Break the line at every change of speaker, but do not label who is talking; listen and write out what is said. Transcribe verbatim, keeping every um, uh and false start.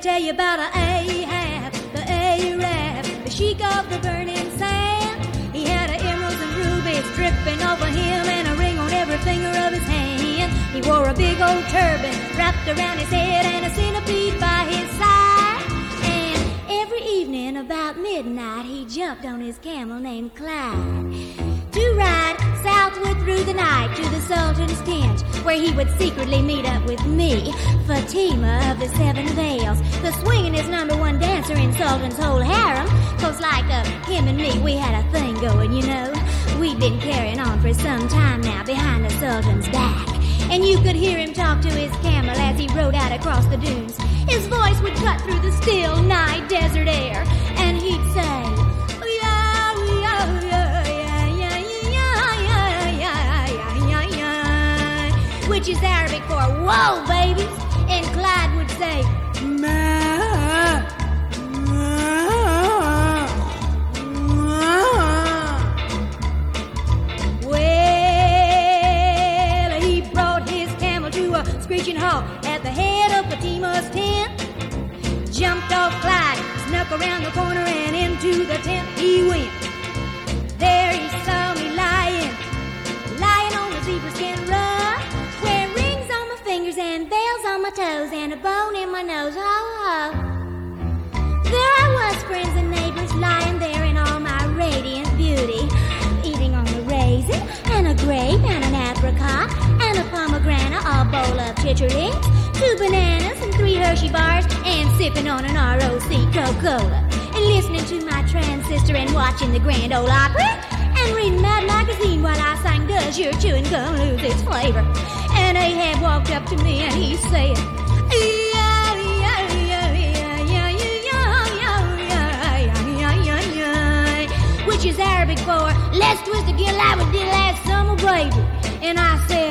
tell you about a Ahab, the Arab, the sheik of the burning sand. He had a emeralds and rubies dripping off of him and a ring on every finger of his hand. He wore a big old turban wrapped around his head and a centipede by his side. And every evening about midnight he jumped on his camel named Clyde to ride southward through the night to the Sultan's tent, where he would secretly meet up with me, Fatima of the Seven Veils, the swingingest number one dancer in Sultan's whole harem. Cause like uh, him and me, we had a thing going, you know. We'd been carrying on for some time now behind the Sultan's back. And you could hear him talk to his camel as he rode out across the dunes. His voice would cut through the still night desert air, and he'd say, which is Arabic for whoa, babies. And Clyde would say, ma, ma, ma. Well, he brought his camel to a screeching halt at the head of Fatima's tent. Jumped off Clyde, snuck around the corner and into the tent he went. There he saw me lying, lying on the zebra skin rug, and bells on my toes and a bone in my nose. Oh, oh. There I was, friends and neighbors, lying there in all my radiant beauty, eating on a raisin and a grape and an apricot and a pomegranate, a bowl of chicharits, two bananas and three Hershey bars, and sipping on an R O C Coca-Cola, and listening to my transistor and watching the Grand Ole Opry, and reading Mad Magazine while I sang Does Your Chewing Gum Lose Its Flavor? And Ahab walked up to me and he said, which is Arabic for let's twist the gill like we did last summer, baby. And I said,